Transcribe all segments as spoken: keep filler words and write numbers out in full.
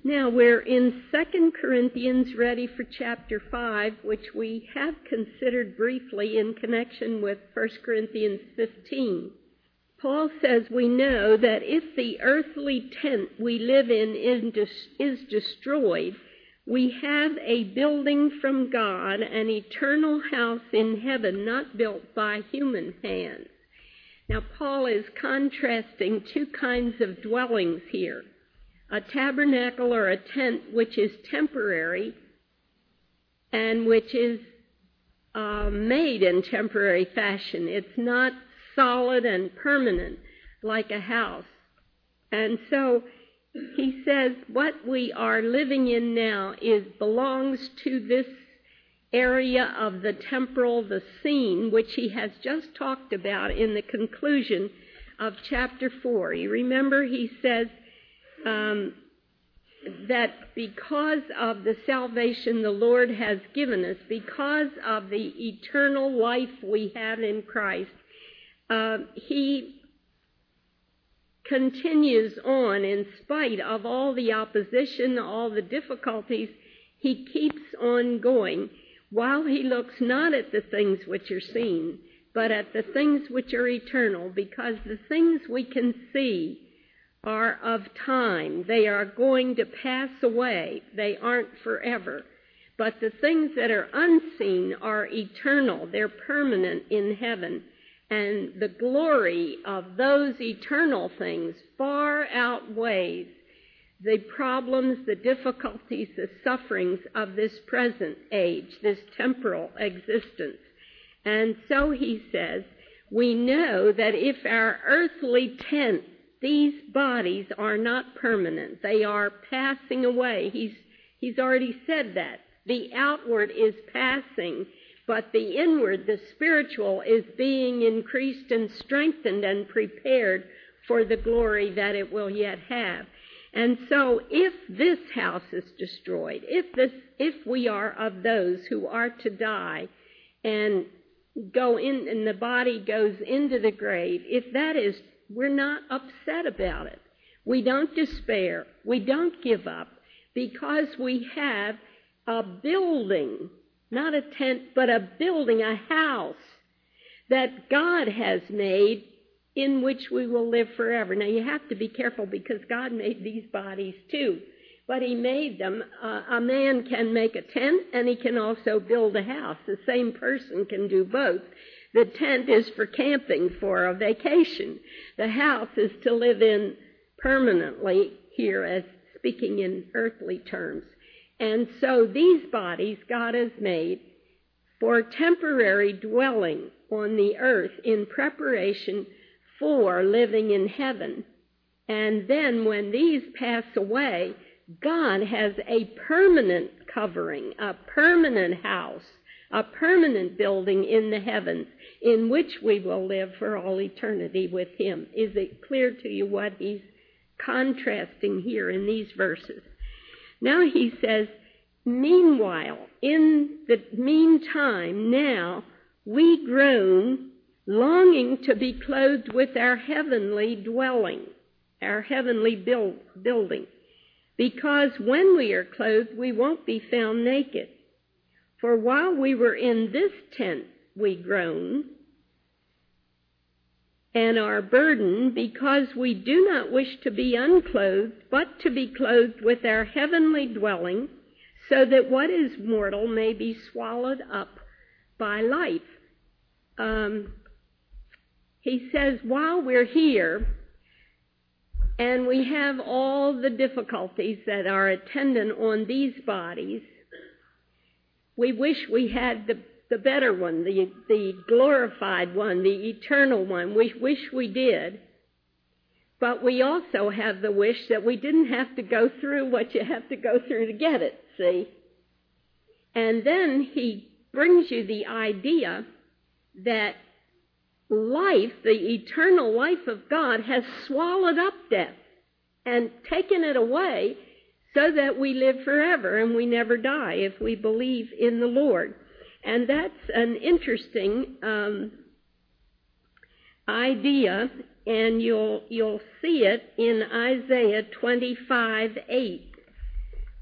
Now we're in Second Corinthians, ready for chapter five, which we have considered briefly in connection with First Corinthians fifteen. Paul says we know that if the earthly tent we live in is destroyed, we have a building from God, an eternal house in heaven, not built by human hands. Now Paul is contrasting two kinds of dwellings here. A tabernacle or a tent which is temporary and which is uh, made in temporary fashion. It's not solid and permanent like a house. And so he says what we are living in now is belongs to this area of the temporal, the scene, which he has just talked about in the conclusion of chapter four. You remember he says um, that because of the salvation the Lord has given us, because of the eternal life we have in Christ, uh, he continues on in spite of all the opposition, all the difficulties. He keeps on going while he looks not at the things which are seen, but at the things which are eternal, because the things we can see are of time. They are going to pass away. They aren't forever. But the things that are unseen are eternal. They're permanent in heaven. And the glory of those eternal things far outweighs the problems, the difficulties, the sufferings of this present age, this temporal existence. And so he says, we know that if our earthly tent, these bodies are not permanent. They are passing away. He's, he's already said that. The outward is passing, but the inward, the spiritual, is being increased and strengthened and prepared for the glory that it will yet have. And so if this house is destroyed, if this, if we are of those who are to die and go in, and the body goes into the grave, if that is, we're not upset about it. We don't despair. We don't give up, because we have a building, not a tent, but a building, a house that God has made in which we will live forever. Now, you have to be careful, because God made these bodies too, but he made them. Uh, a man can make a tent, and he can also build a house. The same person can do both. The tent is for camping, for a vacation. The house is to live in permanently here, as speaking in earthly terms. And so these bodies God has made for temporary dwelling on the earth in preparation for living in heaven. And then when these pass away, God has a permanent covering, a permanent house, a permanent building in the heavens in which we will live for all eternity with him. Is it clear to you what he's contrasting here in these verses? Now he says, meanwhile, in the meantime, now we groan, longing to be clothed with our heavenly dwelling, our heavenly build, building, because when we are clothed, we won't be found naked. For while we were in this tent, we groan and are burdened, because we do not wish to be unclothed, but to be clothed with our heavenly dwelling, so that what is mortal may be swallowed up by life. Um, he says, while we're here, and we have all the difficulties that are attendant on these bodies, we wish we had the, the better one, the, the glorified one, the eternal one. We wish we did. But we also have the wish that we didn't have to go through what you have to go through to get it, see? And then he brings you the idea that life, the eternal life of God, has swallowed up death and taken it away so that we live forever and we never die if we believe in the Lord. And that's an interesting um, idea, and you'll you'll see it in Isaiah twenty-five eight.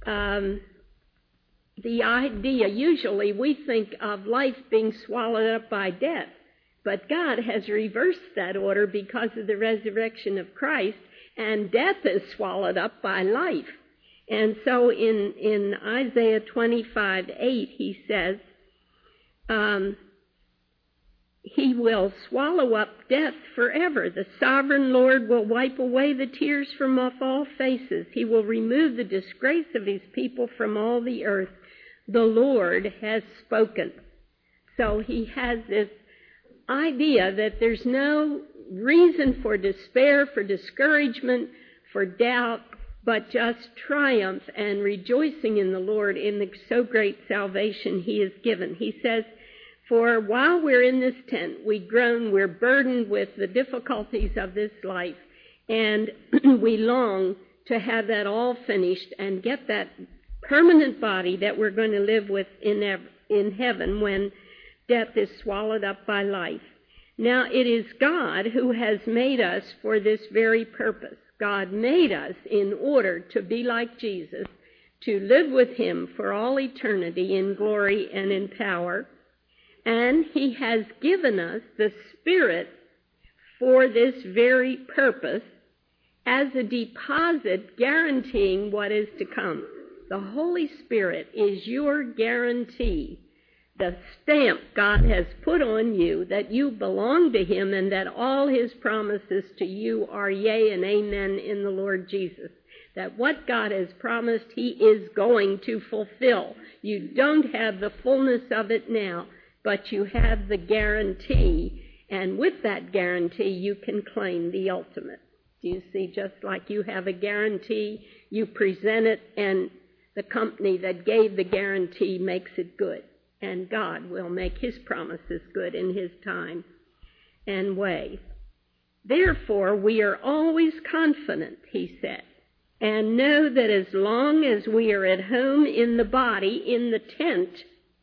um, the idea, usually we think of life being swallowed up by death, but God has reversed that order because of the resurrection of Christ, and death is swallowed up by life. And so in, in Isaiah twenty-five eight, he says, um, He will swallow up death forever. The sovereign Lord will wipe away the tears from off all faces. He will remove the disgrace of his people from all the earth. The Lord has spoken. So he has this idea that there's no reason for despair, for discouragement, for doubt, but just triumph and rejoicing in the Lord in the so great salvation he has given. He says, for while we're in this tent, we groan, we're burdened with the difficulties of this life, and we long to have that all finished and get that permanent body that we're going to live with in, in heaven when death is swallowed up by life. Now, it is God who has made us for this very purpose. God made us in order to be like Jesus, to live with him for all eternity in glory and in power. And he has given us the Spirit for this very purpose as a deposit guaranteeing what is to come. The Holy Spirit is your guarantee, the stamp God has put on you that you belong to him and that all his promises to you are yea and amen in the Lord Jesus. That what God has promised, he is going to fulfill. You don't have the fullness of it now, but you have the guarantee, and with that guarantee you can claim the ultimate. Do you see? Just like you have a guarantee, you present it, and the company that gave the guarantee makes it good. And God will make his promises good in his time and way. Therefore, we are always confident, he said, and know that as long as we are at home in the body, in the tent,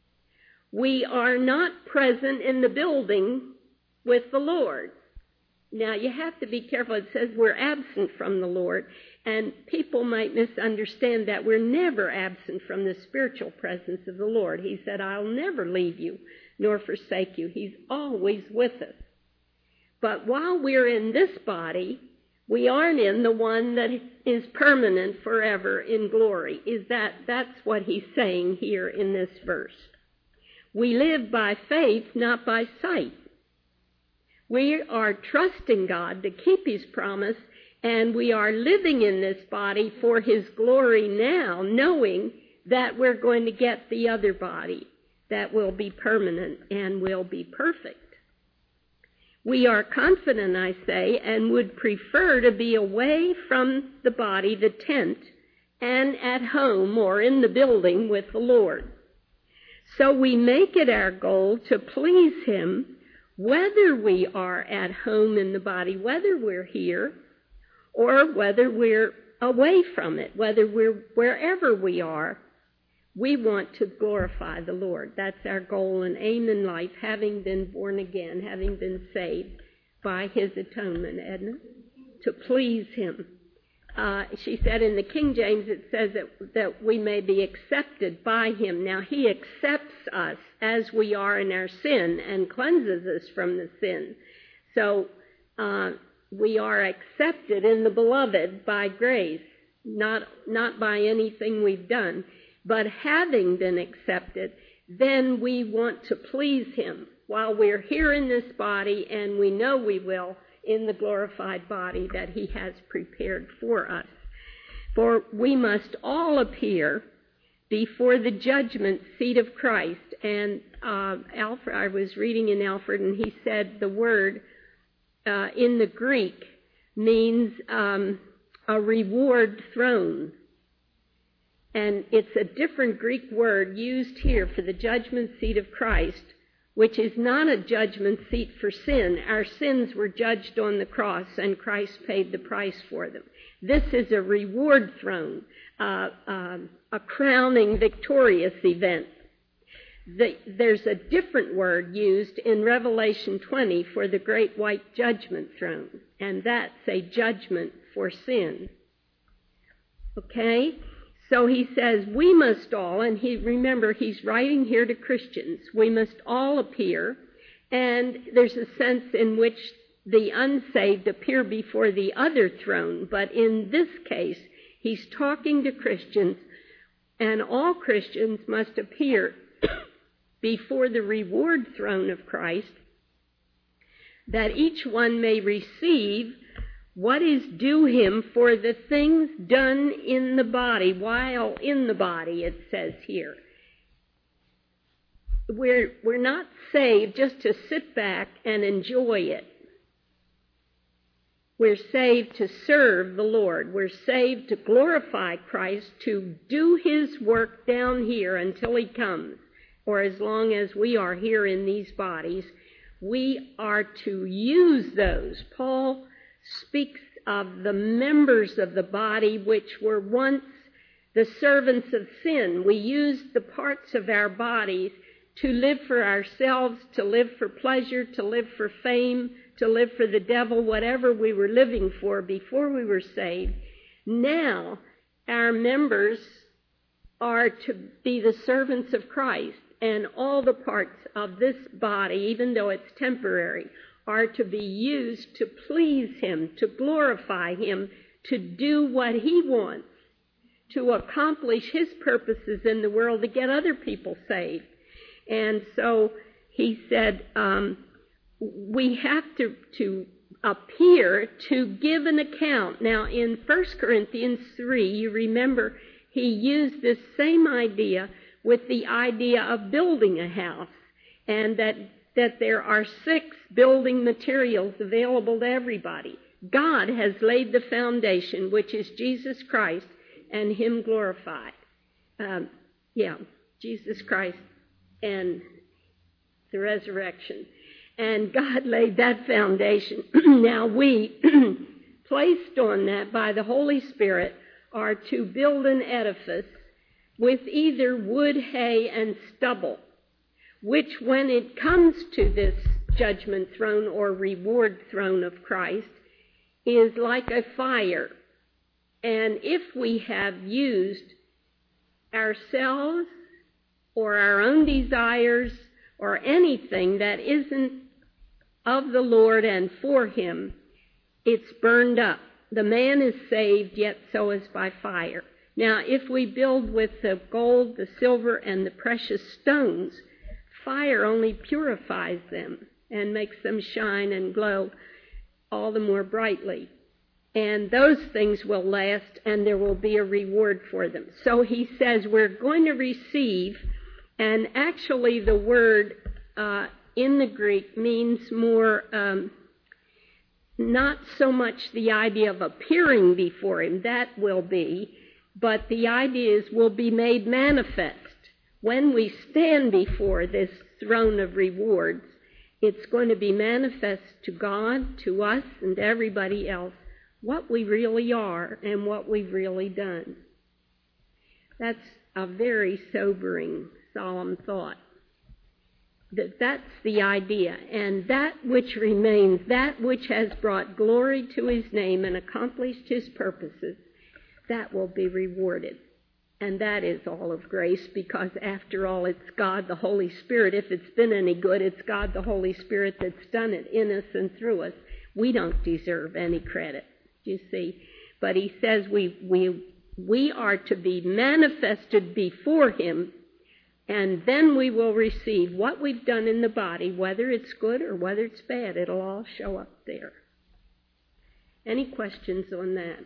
we are not present in the building with the Lord. Now, you have to be careful. It says we're absent from the Lord, and people might misunderstand that. We're never absent from the spiritual presence of the Lord. He said, I'll never leave you nor forsake you. He's always with us. But while we're in this body, we aren't in the one that is permanent forever in glory. Is that, that's what he's saying here in this verse. We live by faith, not by sight. We are trusting God to keep his promise, and we are living in this body for his glory now, knowing that we're going to get the other body that will be permanent and will be perfect. We are confident, I say, and would prefer to be away from the body, the tent, and at home or in the building with the Lord. So we make it our goal to please him, whether we are at home in the body, whether we're here, or whether we're away from it, whether we're wherever we are, we want to glorify the Lord. That's our goal and aim in life, having been born again, having been saved by his atonement, Edna, to please him. Uh, she said in the King James, it says that, that we may be accepted by him. Now, he accepts us as we are in our sin and cleanses us from the sin. So uh, we are accepted in the beloved by grace, not, not by anything we've done. But having been accepted, then we want to please him while we're here in this body, and we know we will in the glorified body that he has prepared for us. For we must all appear before the judgment seat of Christ. And uh, Alfred, I was reading in Alfred, and he said the word uh, in the Greek means um, a reward throne. And it's a different Greek word used here for the judgment seat of Christ, which is not a judgment seat for sin. Our sins were judged on the cross, and Christ paid the price for them. This is a reward throne, uh, uh, a crowning victorious event. The, there's a different word used in Revelation twenty for the great white judgment throne, and that's a judgment for sin. Okay? So he says, we must all, and he remember he's writing here to Christians, we must all appear, and there's a sense in which the unsaved appear before the other throne, but in this case, he's talking to Christians, and all Christians must appear before the reward throne of Christ, that each one may receive what is due him for the things done in the body, while in the body, it says here. We're, we're not saved just to sit back and enjoy it. We're saved to serve the Lord. We're saved to glorify Christ, to do his work down here until he comes, or as long as we are here in these bodies. We are to use those. Paul speaks of the members of the body which were once the servants of sin. We used the parts of our bodies to live for ourselves, to live for pleasure, to live for fame, to live for the devil, whatever we were living for before we were saved. Now, our members are to be the servants of Christ, and all the parts of this body, even though it's temporary, are to be used to please him, to glorify him, to do what he wants, to accomplish his purposes in the world, to get other people saved. And so he said, um, we have to, to appear to give an account. Now, in First Corinthians three, you remember he used this same idea with the idea of building a house, and that, that there are six building materials available to everybody. God has laid the foundation, which is Jesus Christ, and him glorified. Um, yeah, Jesus Christ and the resurrection. And God laid that foundation. Now we, placed on that by the Holy Spirit, are to build an edifice with either wood, hay, and stubble, which when it comes to this judgment throne or reward throne of Christ, is like a fire. And if we have used ourselves or our own desires or anything that isn't of the Lord and for him, it's burned up. The man is saved, yet so is by fire. Now, if we build with the gold, the silver, and the precious stones, fire only purifies them and makes them shine and glow all the more brightly. And those things will last, and there will be a reward for them. So he says we're going to receive, and actually the word uh, in the Greek means more, um, not so much the idea of appearing before him, that will be, but the idea is will be made manifest. When we stand before this throne of rewards, it's going to be manifest to God, to us, and to everybody else what we really are and what we've really done. That's a very sobering, solemn thought. That that's the idea. And that which remains, that which has brought glory to his name and accomplished his purposes, that will be rewarded. And that is all of grace, because after all, it's God the Holy Spirit. If it's been any good, it's God the Holy Spirit that's done it in us and through us. We don't deserve any credit, you see. But he says we we we are to be manifested before him, and then we will receive what we've done in the body, whether it's good or whether it's bad. It'll all show up there. Any questions on that?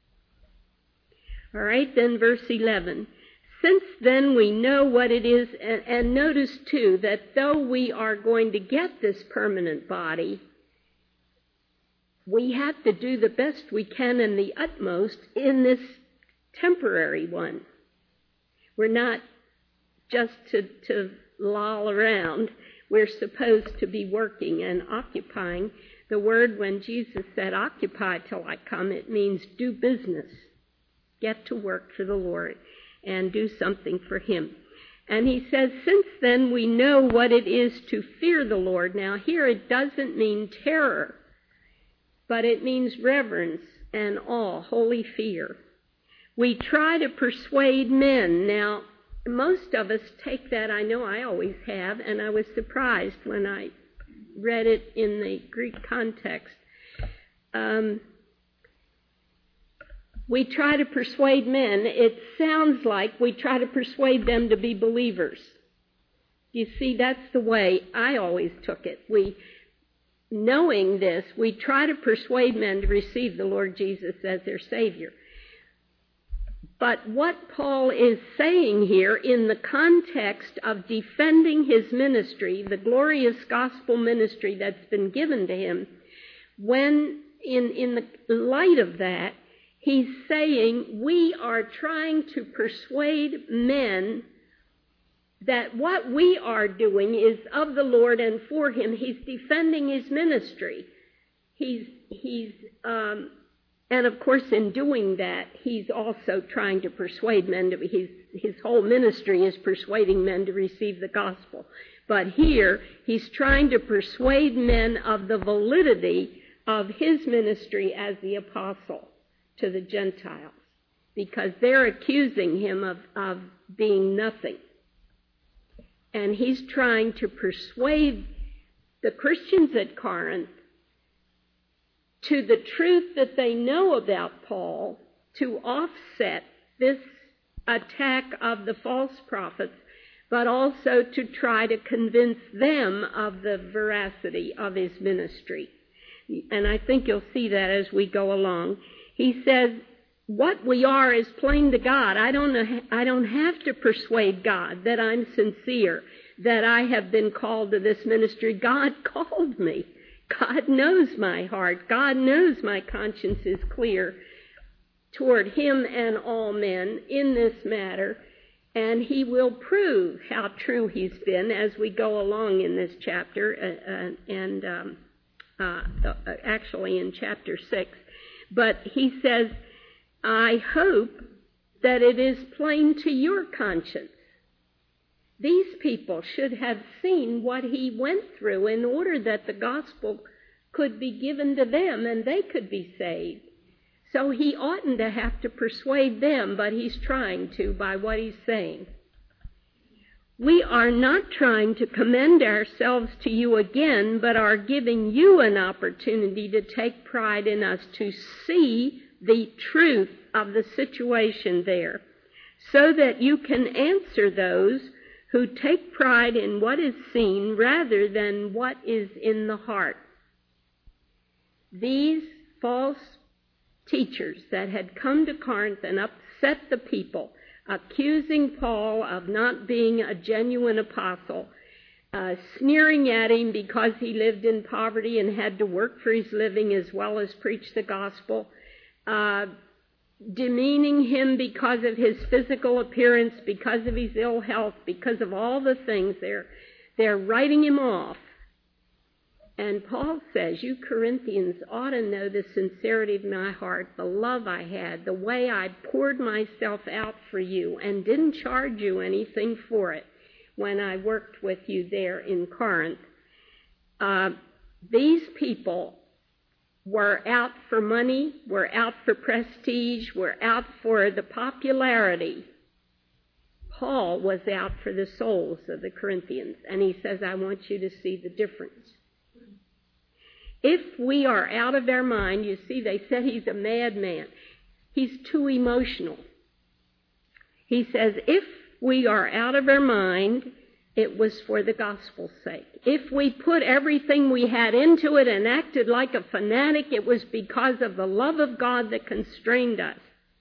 All right, then verse eleven. Since then we know what it is, and, and notice too that though we are going to get this permanent body, we have to do the best we can and the utmost in this temporary one. We're not just to, to loll around. We're supposed to be working and occupying. The word, when Jesus said, occupy till I come, it means do business. Get to work for the Lord and do something for him. And he says, since then we know what it is to fear the Lord. Now here it doesn't mean terror, but it means reverence and awe, holy fear. We try to persuade men. Now, most of us take that, I know I always have, and I was surprised when I read it in the Greek context. Um, we try to persuade men. It sounds like we try to persuade them to be believers. You see, that's the way I always took it. We, knowing this, we try to persuade men to receive the Lord Jesus as their Savior. But what Paul is saying here in the context of defending his ministry, the glorious gospel ministry that's been given to him, when in, in the light of that, he's saying we are trying to persuade men that what we are doing is of the Lord and for him. He's defending his ministry. He's, he's, um, and of course in doing that, he's also trying to persuade men to, his, his whole ministry is persuading men to receive the gospel. But here, he's trying to persuade men of the validity of his ministry as the apostle to the Gentiles, because they're accusing him of, of being nothing. And he's trying to persuade the Christians at Corinth to the truth that they know about Paul, to offset this attack of the false prophets, but also to try to convince them of the veracity of his ministry. And I think you'll see that as we go along. He says, what we are is plain to God. I don't know, I don't have to persuade God that I'm sincere, that I have been called to this ministry. God called me. God knows my heart. God knows my conscience is clear toward him and all men in this matter. And he will prove how true he's been as we go along in this chapter, uh, uh, and um, uh, uh, actually in chapter six. But he says, I hope that it is plain to your conscience. These people should have seen what he went through in order that the gospel could be given to them and they could be saved. So he oughtn't to have to persuade them, but he's trying to by what he's saying. We are not trying to commend ourselves to you again, but are giving you an opportunity to take pride in us, to see the truth of the situation there, so that you can answer those who take pride in what is seen rather than what is in the heart. These false teachers that had come to Corinth and upset the people, accusing Paul of not being a genuine apostle, uh, sneering at him because he lived in poverty and had to work for his living as well as preach the gospel, uh, demeaning him because of his physical appearance, because of his ill health, because of all the things. They're, they're writing him off. And Paul says, you Corinthians ought to know the sincerity of my heart, the love I had, the way I poured myself out for you and didn't charge you anything for it when I worked with you there in Corinth. Uh, these people were out for money, were out for prestige, were out for the popularity. Paul was out for the souls of the Corinthians, and he says, I want you to see the difference. If we are out of our mind, you see, they said he's a madman. He's too emotional. He says, if we are out of our mind, it was for the gospel's sake. If we put everything we had into it and acted like a fanatic, it was because of the love of God that constrained us.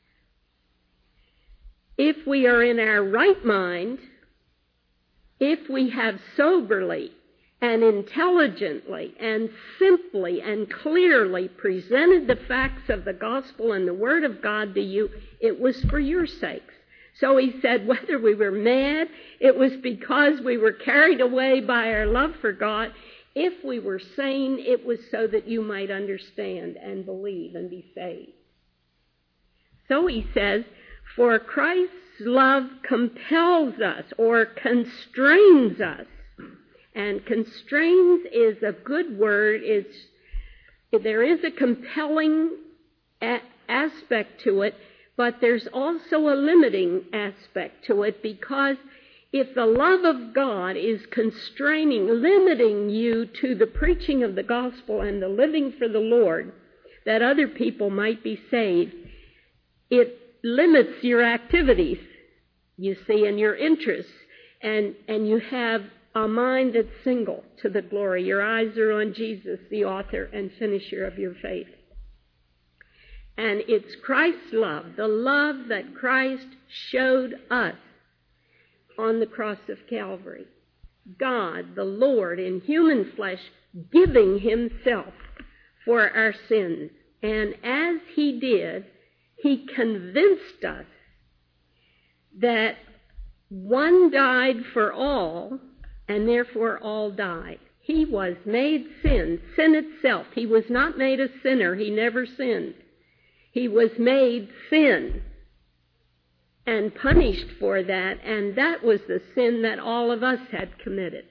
If we are in our right mind, if we have soberly and intelligently and simply and clearly presented the facts of the gospel and the word of God to you, it was for your sakes. So he said, whether we were mad, it was because we were carried away by our love for God. If we were sane, it was so that you might understand and believe and be saved. So he says, for Christ's love compels us or constrains us. And constrains is a good word. It's, there is a compelling a- aspect to it, but there's also a limiting aspect to it, because if the love of God is constraining, limiting you to the preaching of the gospel and the living for the Lord, that other people might be saved, it limits your activities, you see, and your interests, and, and you have a mind that's single to the glory. Your eyes are on Jesus, the author and finisher of your faith. And it's Christ's love, the love that Christ showed us on the cross of Calvary. God, the Lord, in human flesh, giving himself for our sins. And as he did, he convinced us that one died for all, and therefore all died. He was made sin, sin itself. He was not made a sinner. He never sinned. He was made sin and punished for that, and that was the sin that all of us had committed.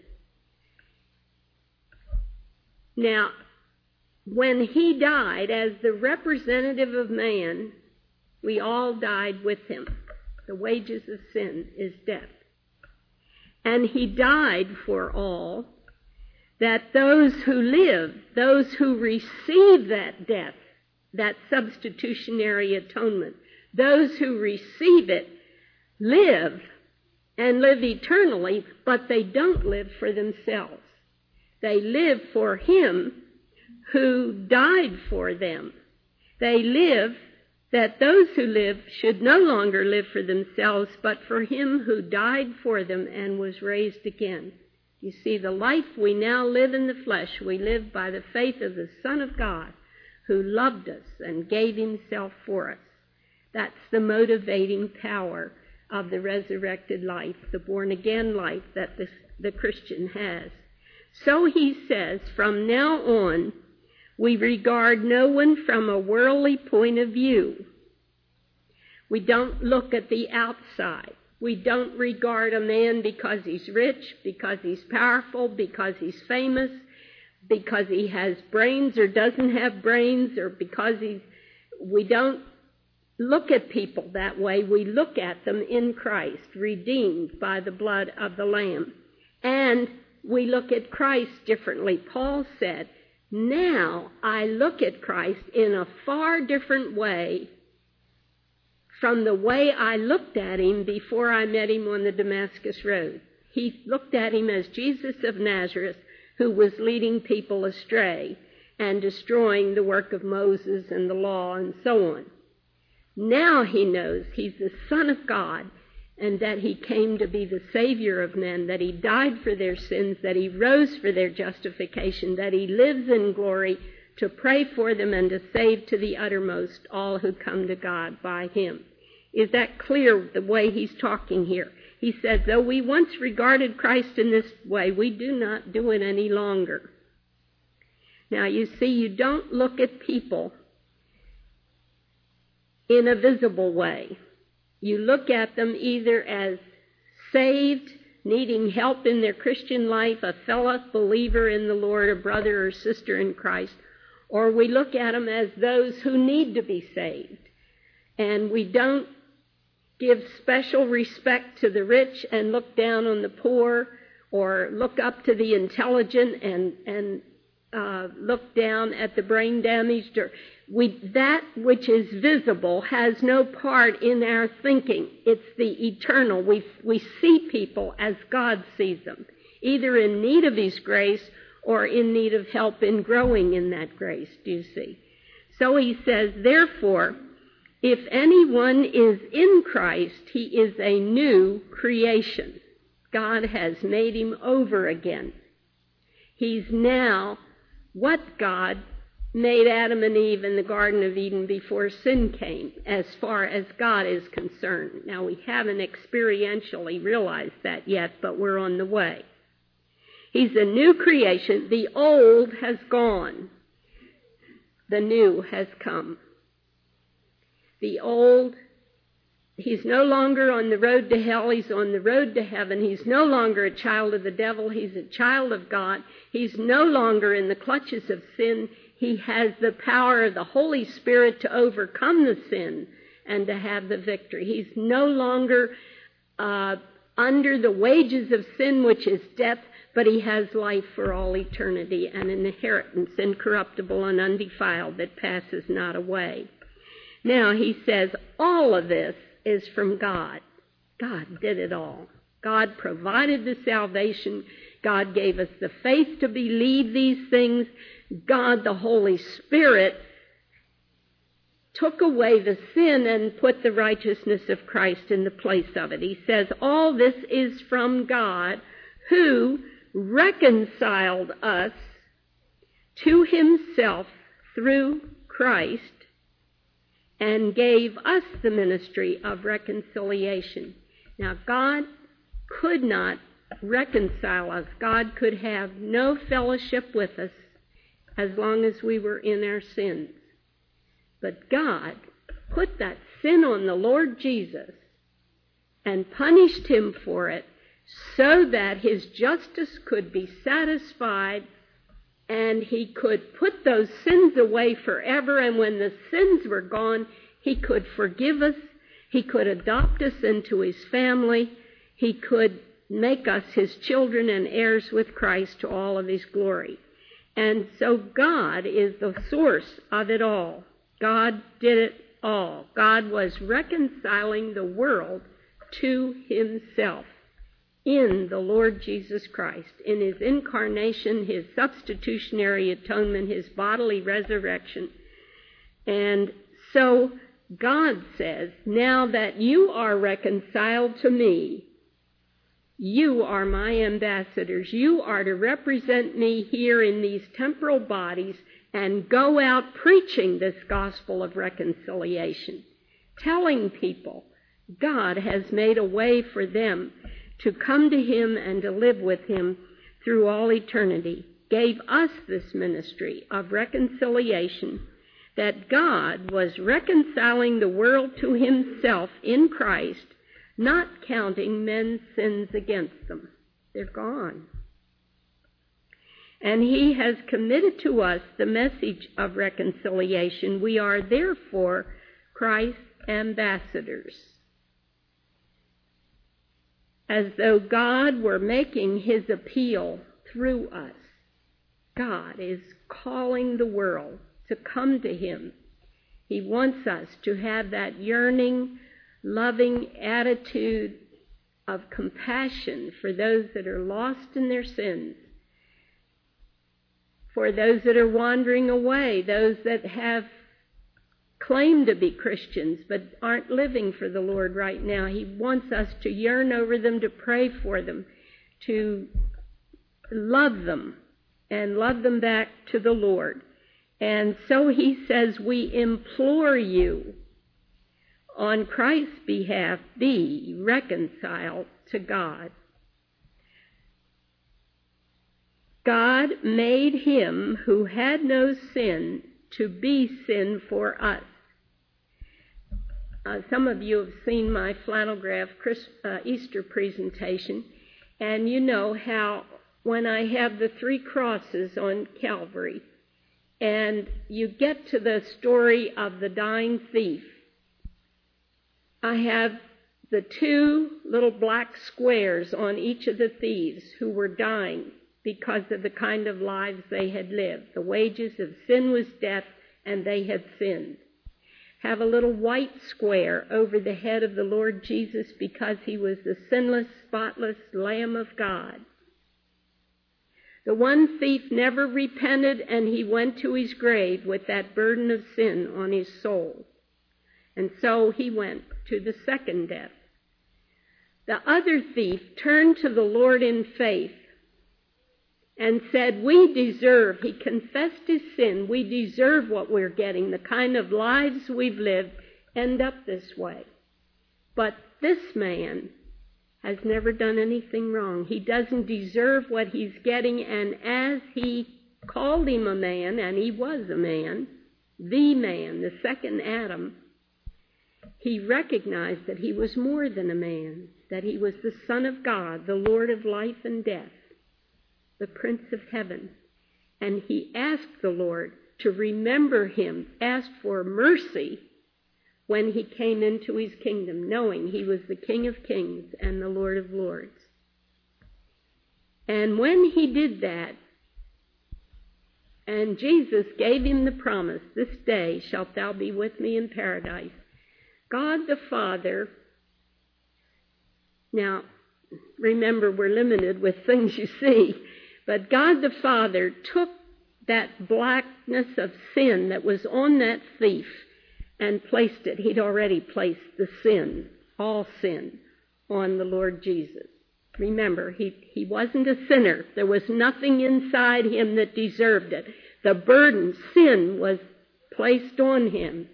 Now, when he died as the representative of man, we all died with him. The wages of sin is death. And he died for all, that those who live, those who receive that death, that substitutionary atonement, those who receive it live and live eternally, but they don't live for themselves. They live for him who died for them. They live that those who live should no longer live for themselves, but for him who died for them and was raised again. You see, the life we now live in the flesh, we live by the faith of the Son of God, who loved us and gave himself for us. That's the motivating power of the resurrected life, the born-again life that the, the Christian has. So he says, from now on, we regard no one from a worldly point of view. We don't look at the outside. We don't regard a man because he's rich, because he's powerful, because he's famous, because he has brains or doesn't have brains, or because he's... We don't look at people that way. We look at them in Christ, redeemed by the blood of the Lamb. And we look at Christ differently. Paul said, now I look at Christ in a far different way from the way I looked at him before I met him on the Damascus Road. He looked at him as Jesus of Nazareth, who was leading people astray and destroying the work of Moses and the law and so on. Now he knows he's the Son of God, and that he came to be the Savior of men, that he died for their sins, that he rose for their justification, that he lives in glory to pray for them and to save to the uttermost all who come to God by him. Is that clear, the way he's talking here? He said, though we once regarded Christ in this way, we do not do it any longer. Now, you see, you don't look at people in a visible way. You look at them either as saved, needing help in their Christian life, a fellow believer in the Lord, a brother or sister in Christ, or we look at them as those who need to be saved. And we don't give special respect to the rich and look down on the poor, or look up to the intelligent and, and uh, look down at the brain damaged. Or we, that which is visible has no part in our thinking. It's the eternal. We, we see people as God sees them, either in need of his grace or in need of help in growing in that grace, do you see? So he says, therefore, if anyone is in Christ, he is a new creation. God has made him over again. He's now what God made Adam and Eve in the Garden of Eden before sin came, as far as God is concerned. Now, we haven't experientially realized that yet, but we're on the way. He's a new creation. The old has gone. The new has come. The old, he's no longer on the road to hell. He's on the road to heaven. He's no longer a child of the devil. He's a child of God. He's no longer in the clutches of sin. He has the power of the Holy Spirit to overcome the sin and to have the victory. He's no longer uh, under the wages of sin, which is death, but he has life for all eternity and an inheritance incorruptible and undefiled that passes not away. Now he says all of this is from God. God did it all. God provided the salvation. God gave us the faith to believe these things. God, the Holy Spirit, took away the sin and put the righteousness of Christ in the place of it. He says all this is from God, who reconciled us to himself through Christ and gave us the ministry of reconciliation. Now, God could not reconcile us. God could have no fellowship with us as long as we were in our sins. But God put that sin on the Lord Jesus and punished him for it so that his justice could be satisfied and he could put those sins away forever. And when the sins were gone, he could forgive us. He could adopt us into his family. He could make us his children and heirs with Christ to all of his glory. And so God is the source of it all. God did it all. God was reconciling the world to himself in the Lord Jesus Christ, in his incarnation, his substitutionary atonement, his bodily resurrection. And so God says, now that you are reconciled to me, you are my ambassadors. You are to represent me here in these temporal bodies and go out preaching this gospel of reconciliation, telling people God has made a way for them to come to him and to live with him through all eternity, gave us this ministry of reconciliation, that God was reconciling the world to himself in Christ, not counting men's sins against them. They're gone. And he has committed to us the message of reconciliation. We are therefore Christ's ambassadors, as though God were making his appeal through us. God is calling the world to come to him. He wants us to have that yearning, loving attitude of compassion for those that are lost in their sins, for those that are wandering away, those that have claim to be Christians but aren't living for the Lord right now. He wants us to yearn over them, to pray for them, to love them and love them back to the Lord. And so he says, we implore you on Christ's behalf, be reconciled to God. God made him who had no sin to be sin for us. Uh, some of you have seen my flannel graph Chris, uh, Easter presentation, and you know how when I have the three crosses on Calvary, and you get to the story of the dying thief, I have the two little black squares on each of the thieves who were dying because of the kind of lives they had lived. The wages of sin was death, and they had sinned. Have a little white square over the head of the Lord Jesus because he was the sinless, spotless Lamb of God. The one thief never repented, and he went to his grave with that burden of sin on his soul. And so he went to the second death. The other thief turned to the Lord in faith and said, we deserve, he confessed his sin, we deserve what we're getting, the kind of lives we've lived end up this way. But this man has never done anything wrong. He doesn't deserve what he's getting, and as he called him a man, and he was a man, the man, the second Adam, he recognized that he was more than a man, that he was the Son of God, the Lord of life and death, the Prince of Heaven. And he asked the Lord to remember him, asked for mercy when he came into his kingdom, knowing he was the King of Kings and the Lord of Lords. And when he did that, and Jesus gave him the promise, this day shalt thou be with me in paradise, God the Father, now remember we're limited with things you see, but God the Father took that blackness of sin that was on that thief and placed it. He'd already placed the sin, all sin, on the Lord Jesus. Remember, he, he wasn't a sinner. There was nothing inside him that deserved it. The burden, sin, was placed on him.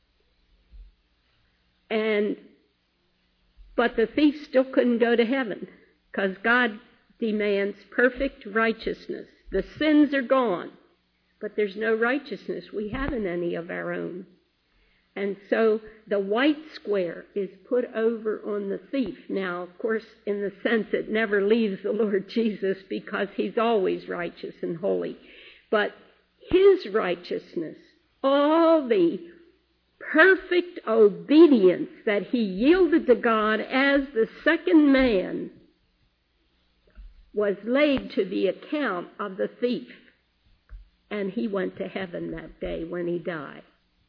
And, but the thief still couldn't go to heaven because God demands perfect righteousness. The sins are gone, but there's no righteousness we haven't any of our own. And so the white square is put over on the thief. Now, of course, in the sense it never leaves the Lord Jesus because he's always righteous and holy. But his righteousness, all the perfect obedience that he yielded to God as the second man, was laid to the account of the thief. And he went to heaven that day when he died.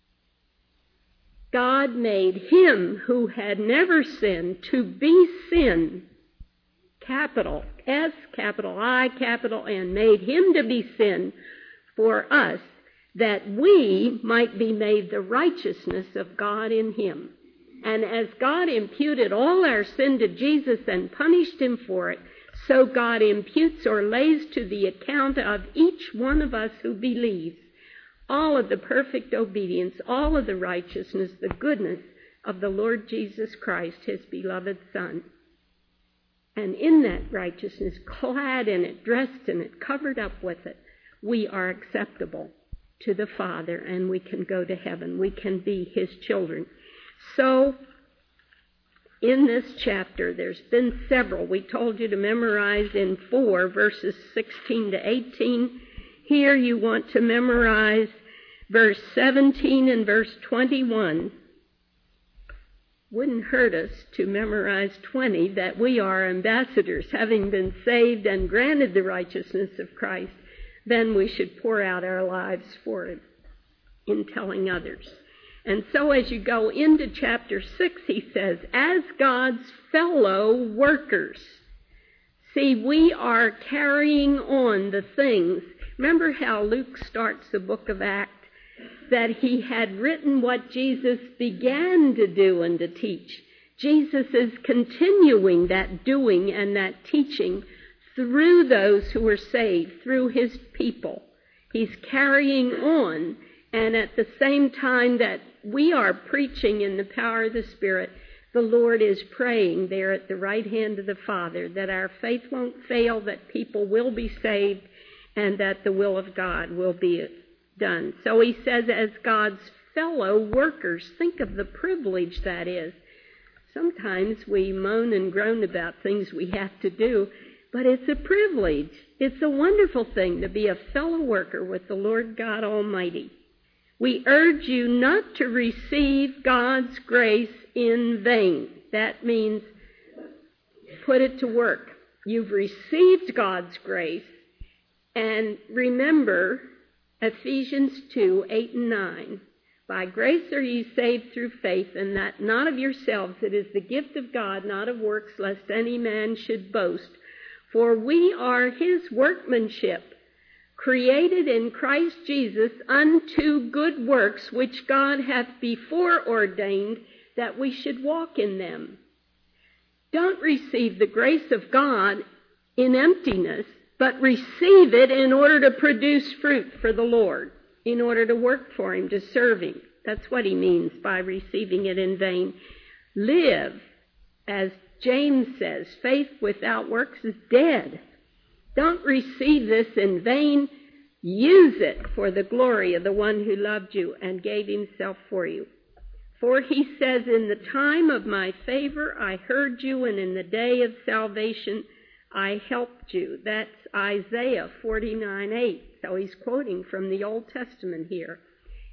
God made him who had never sinned to be sin, capital S, capital I, capital N, made him to be sin for us, that we might be made the righteousness of God in him. And as God imputed all our sin to Jesus and punished him for it, so God imputes or lays to the account of each one of us who believes all of the perfect obedience, all of the righteousness, the goodness of the Lord Jesus Christ, his beloved Son. And in that righteousness, clad in it, dressed in it, covered up with it, we are acceptable to the Father and we can go to heaven. We can be his children. So, in this chapter, there's been several. We told you to memorize in four, verses sixteen to eighteen. Here you want to memorize verse seventeen and verse twenty-one. Wouldn't hurt us to memorize twenty, that we are ambassadors, having been saved and granted the righteousness of Christ. Then we should pour out our lives for it in telling others. And so as you go into chapter six, he says, as God's fellow workers. See, we are carrying on the things. Remember how Luke starts the book of Acts, that he had written what Jesus began to do and to teach. Jesus is continuing that doing and that teaching through those who are saved, through his people. He's carrying on, and at the same time that we are preaching in the power of the Spirit, the Lord is praying there at the right hand of the Father that our faith won't fail, that people will be saved, and that the will of God will be done. So he says, as God's fellow workers, think of the privilege that is. Sometimes we moan and groan about things we have to do, but it's a privilege. It's a wonderful thing to be a fellow worker with the Lord God Almighty. We urge you not to receive God's grace in vain. That means put it to work. You've received God's grace, and remember Ephesians two, eight and nine. By grace are ye saved through faith, and that not of yourselves. It is the gift of God, not of works, lest any man should boast. For we are his workmanship, created in Christ Jesus unto good works, which God hath before ordained that we should walk in them. Don't receive the grace of God in emptiness, but receive it in order to produce fruit for the Lord, in order to work for him, to serve him. That's what he means by receiving it in vain. Live, as James says, faith without works is dead. Don't receive this in vain. Use it for the glory of the one who loved you and gave himself for you. For he says, in the time of my favor I heard you, and in the day of salvation I helped you. That's Isaiah forty-nine eight. So he's quoting from the Old Testament here.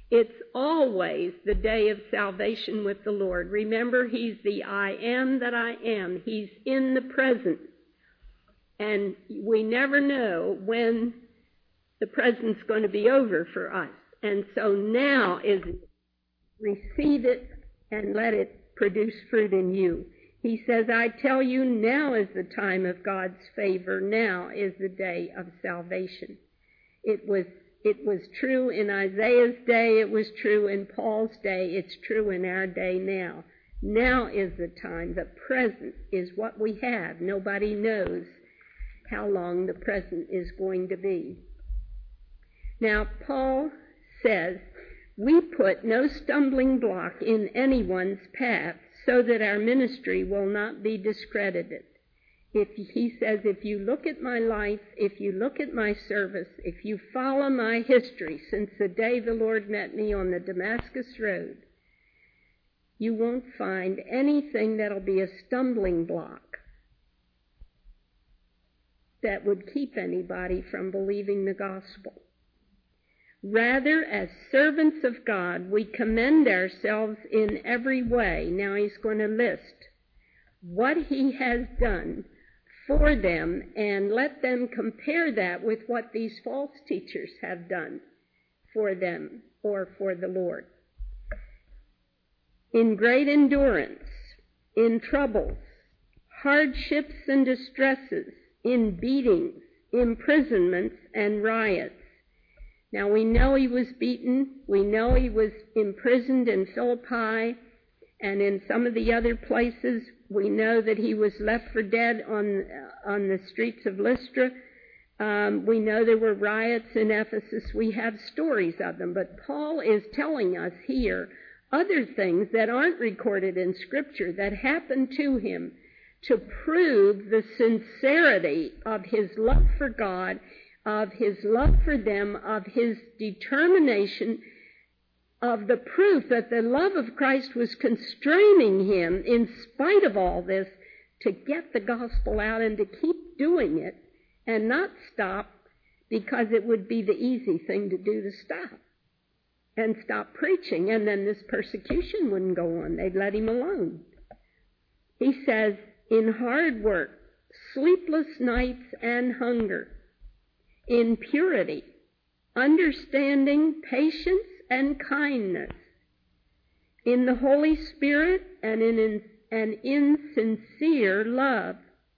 It's always the day of salvation with the Lord. Remember, He's the I am that I am. He's in the present. And we never know when the present's going to be over for us. And so now is receive it and let it produce fruit in you. He says, I tell you, now is the time of God's favor. Now is the day of salvation. It was It was true in Isaiah's day. It was true in Paul's day. It's true in our day now. Now is the time. The present is what we have. Nobody knows how long the present is going to be. Now, Paul says, we put no stumbling block in anyone's path so that our ministry will not be discredited. If he says, if you look at my life, if you look at my service, if you follow my history since the day the Lord met me on the Damascus Road, you won't find anything that'll be a stumbling block that would keep anybody from believing the gospel. Rather, as servants of God, we commend ourselves in every way. Now he's going to list what he has done for them, and let them compare that with what these false teachers have done for them or for the Lord. In great endurance, in troubles, hardships and distresses, in beatings, imprisonments, and riots. Now we know he was beaten. We know he was imprisoned in Philippi and in some of the other places. We know that he was left for dead on on the streets of Lystra. Um, we know there were riots in Ephesus. We have stories of them. But Paul is telling us here other things that aren't recorded in Scripture that happened to him to prove the sincerity of his love for God, of his love for them, of his determination, of the proof that the love of Christ was constraining him in spite of all this to get the gospel out and to keep doing it and not stop, because it would be the easy thing to do to stop and stop preaching, and then this persecution wouldn't go on. They'd let him alone. He says, in hard work, sleepless nights and hunger, in purity, understanding, patience, and kindness, in the Holy Spirit and in, in, and in sincere love,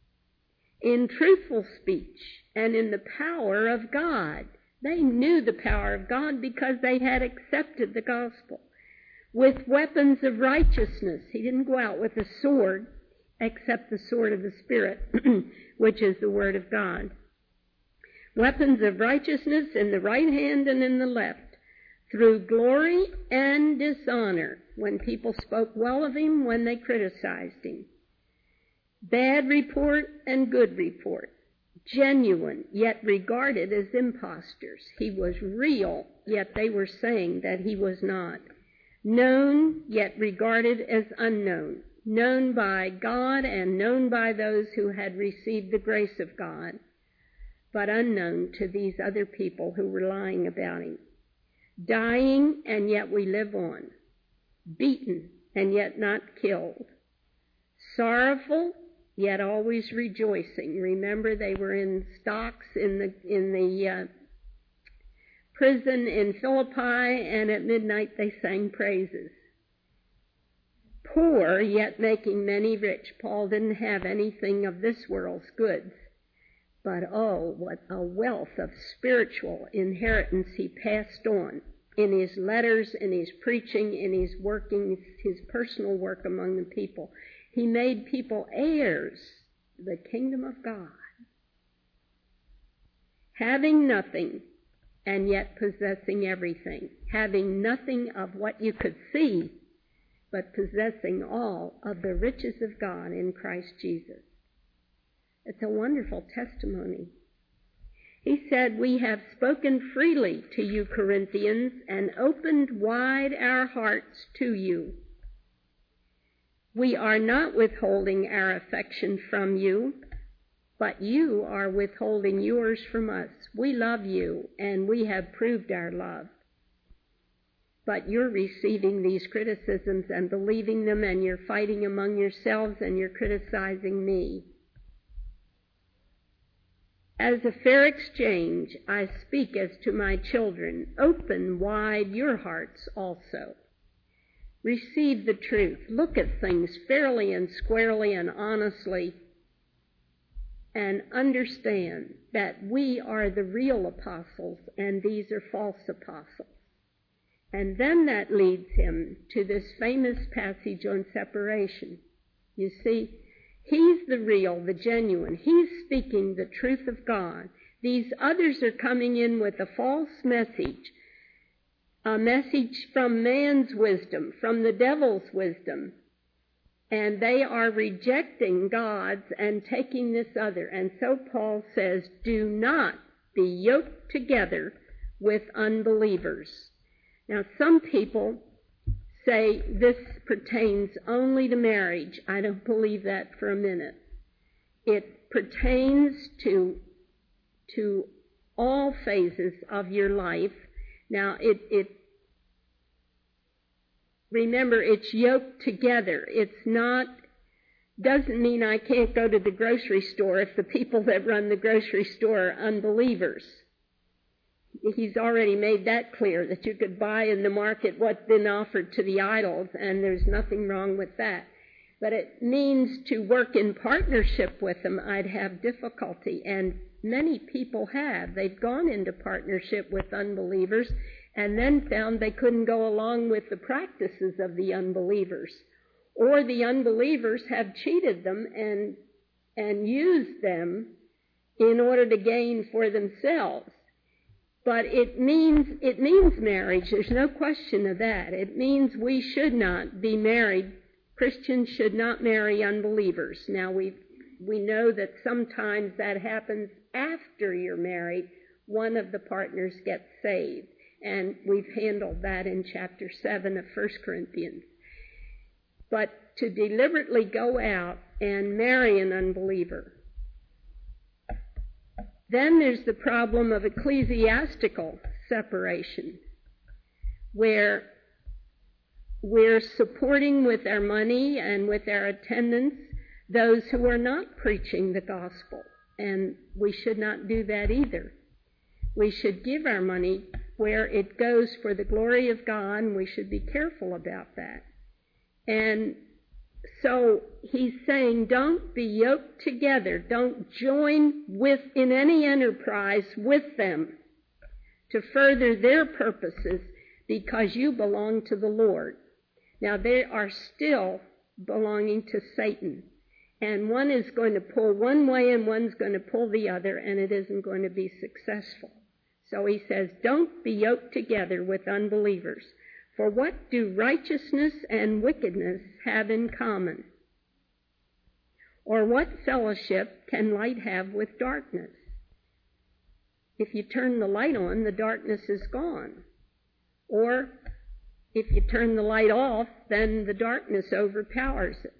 in truthful speech and in the power of God. They knew the power of God because they had accepted the gospel. With weapons of righteousness. He didn't go out with a sword, except the sword of the Spirit, which is the Word of God. Weapons of righteousness in the right hand and in the left, through glory and dishonor, when people spoke well of him, when they criticized him. Bad report and good report. Genuine, yet regarded as impostors. He was real, yet they were saying that he was not. Known, yet regarded as unknown. Known by God and known by those who had received the grace of God, but unknown to these other people who were lying about him. Dying, and yet we live on. Beaten, and yet not killed. Sorrowful, yet always rejoicing. Remember, they were in stocks in the in the uh, prison in Philippi, and at midnight they sang praises. Poor, yet making many rich. Paul didn't have anything of this world's goods. But oh, what a wealth of spiritual inheritance he passed on in his letters, in his preaching, in his working, his personal work among the people. He made people heirs of the kingdom of God, having nothing and yet possessing everything, having nothing of what you could see, but possessing all of the riches of God in Christ Jesus. It's a wonderful testimony. He said, we have spoken freely to you, Corinthians, and opened wide our hearts to you. We are not withholding our affection from you, but you are withholding yours from us. We love you, and we have proved our love. but you're receiving these criticisms and believing them, and you're fighting among yourselves, and you're criticizing me. As a fair exchange, I speak as to my children. Open wide your hearts also. Receive the truth. Look at things fairly and squarely and honestly, and understand that we are the real apostles and these are false apostles. And then that leads him to this famous passage on separation. You see, he's the real, the genuine. He's speaking the truth of God. These others are coming in with a false message, a message from man's wisdom, from the devil's wisdom. And they are rejecting God's and taking this other. And so Paul says, do not be yoked together with unbelievers. Now, some people say this pertains only to marriage. I don't believe that for a minute. It pertains to, to all phases of your life. Now, it, it remember, it's yoked together. It's not, doesn't mean I can't go to the grocery store if the people that run the grocery store are unbelievers. He's already made that clear, that you could buy in the market what's been offered to the idols, and there's nothing wrong with that. But it means to work in partnership with them, I'd have difficulty, and many people have. They've gone into partnership with unbelievers and then found they couldn't go along with the practices of the unbelievers. Or the unbelievers have cheated them and, and used them in order to gain for themselves. But it means, it means marriage. There's no question of that. It means we should not be married. Christians should not marry unbelievers. Now, we we know that sometimes that happens after you're married. One of the partners gets saved. And we've handled that in chapter seven of First Corinthians. But to deliberately go out and marry an unbeliever. Then there's the problem of ecclesiastical separation, where we're supporting with our money and with our attendance those who are not preaching the gospel, and we should not do that either. We should give our money where it goes for the glory of God, and we should be careful about that. And so he's saying, don't be yoked together. Don't join with in any enterprise with them to further their purposes, because you belong to the Lord. Now, they are still belonging to Satan. And one is going to pull one way and one's going to pull the other, and it isn't going to be successful. So he says, don't be yoked together with unbelievers. For what do righteousness and wickedness have in common? Or what fellowship can light have with darkness? If you turn the light on, the darkness is gone. Or if you turn the light off, then the darkness overpowers it.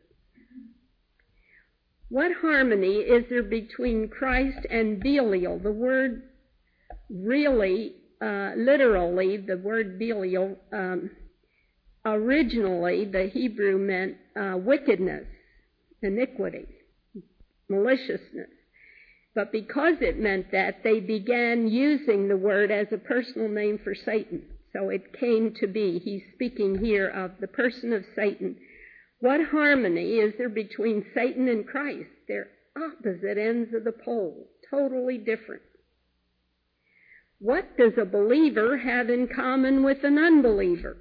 What harmony is there between Christ and Belial? The word really Uh, literally, the word Belial, um, originally the Hebrew meant uh, wickedness, iniquity, maliciousness. But because it meant that, they began using the word as a personal name for Satan. So it came to be. He's speaking here of the person of Satan. What harmony is there between Satan and Christ? They're opposite ends of the pole, totally different. What does a believer have in common with an unbeliever?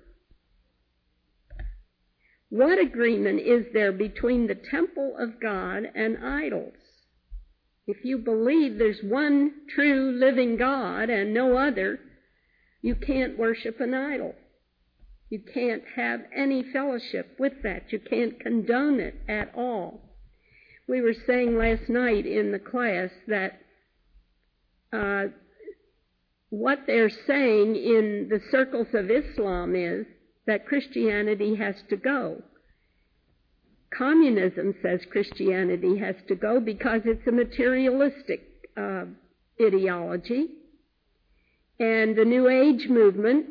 What agreement is there between the temple of God and idols? If you believe there's one true living God and no other, you can't worship an idol. You can't have any fellowship with that. You can't condone it at all. We were saying last night in the class that uh, what they're saying in the circles of Islam is that Christianity has to go. Communism says Christianity has to go because it's a materialistic uh, ideology. And the New Age movement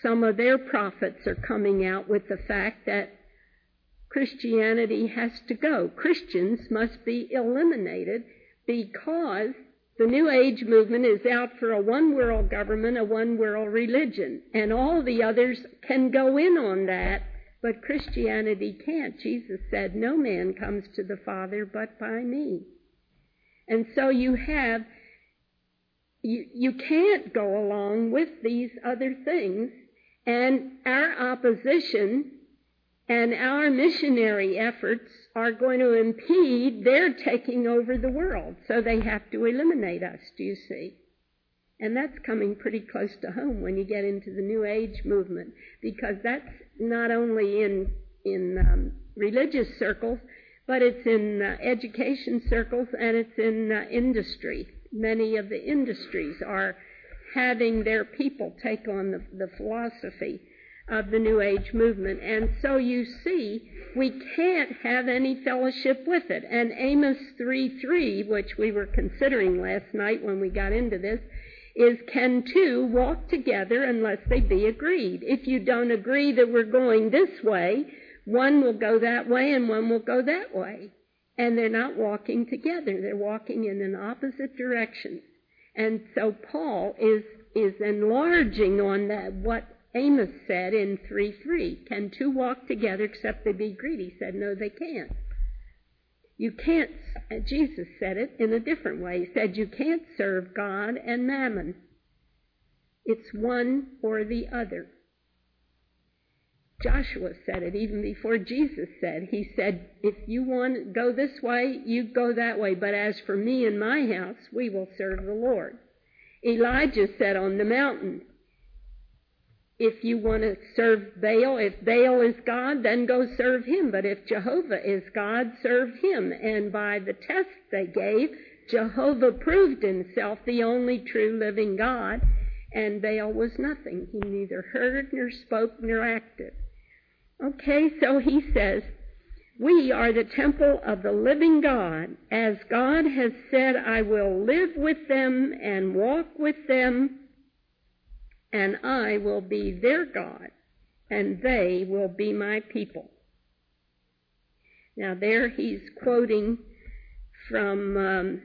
some of their prophets are coming out with the fact that Christianity has to go. Christians must be eliminated because the New Age movement is out for a one-world government, a one-world religion, and all the others can go in on that, but Christianity can't. Jesus said, no man comes to the Father but by me. And so you have, you, you can't go along with these other things, and our opposition and our missionary efforts are going to impede their taking over the world. So they have to eliminate us, do you see? And that's coming pretty close to home when you get into the New Age movement, because that's not only in, in um, religious circles, but it's in uh, education circles and it's in uh, industry. Many of the industries are having their people take on the, the philosophy of the New Age movement. And so you see, we can't have any fellowship with it. And Amos three three, which we were considering last night when we got into this, is can two walk together unless they be agreed? If you don't agree that we're going this way, one will go that way and one will go that way. And they're not walking together. They're walking in an opposite direction. And so Paul is, is enlarging on that, what Amos said in three three. Can two walk together except they be agreed? He said, no, they can't. You can't, Jesus said it in a different way. He said, you can't serve God and mammon. It's one or the other. Joshua said it even before Jesus said. He said, if you want to go this way, you go that way. But as for me and my house, we will serve the Lord. Elijah said on the mountain, if you want to serve Baal, if Baal is God, then go serve him. But if Jehovah is God, serve him. And by the test they gave, Jehovah proved himself the only true living God, and Baal was nothing. He neither heard nor spoke nor acted. Okay, so he says, we are the temple of the living God. As God has said, I will live with them and walk with them, and I will be their God, and they will be my people. Now there he's quoting from um,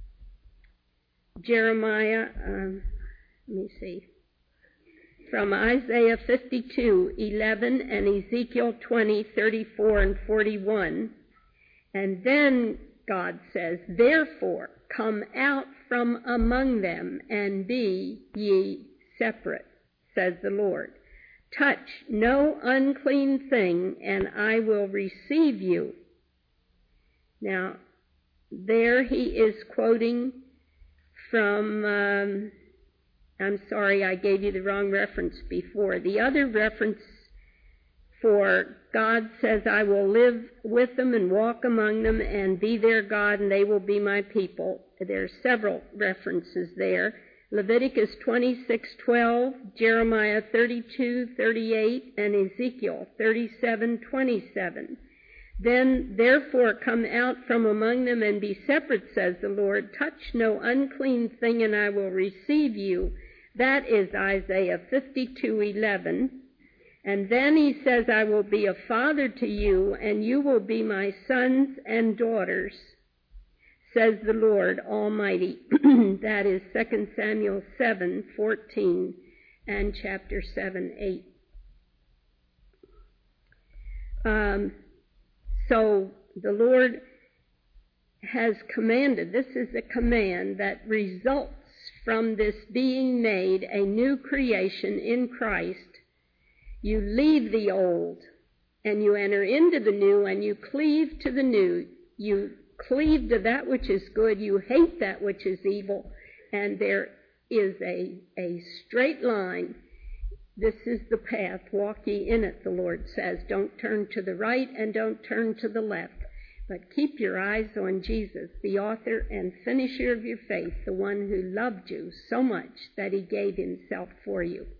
Jeremiah, um, let me see, from Isaiah fifty-two eleven and Ezekiel twenty thirty-four and forty-one. And then God says, therefore come out from among them and be ye separate, says the Lord. Touch no unclean thing, and I will receive you. Now, there he is quoting from, um, I'm sorry, I gave you the wrong reference before. The other reference for God says, I will live with them and walk among them and be their God, and they will be my people. There are several references there. Leviticus twenty-six twelve, Jeremiah thirty-two thirty-eight, and Ezekiel thirty-seven twenty-seven. Then, therefore, come out from among them and be separate, says the Lord. Touch no unclean thing, and I will receive you. That is Isaiah fifty-two eleven. And then he says, I will be a father to you, and you will be my sons and daughters, says the Lord Almighty. That is Second Samuel seven fourteen and chapter seven eight. Um, so the Lord has commanded, this is a command that results from this being made a new creation in Christ. You leave the old and you enter into the new, and you cleave to the new. You cleave to that which is good, you hate that which is evil, and there is a, a straight line. This is the path, walk ye in it, the Lord says. Don't turn to the right and don't turn to the left, but keep your eyes on Jesus, the author and finisher of your faith, the one who loved you so much that he gave himself for you.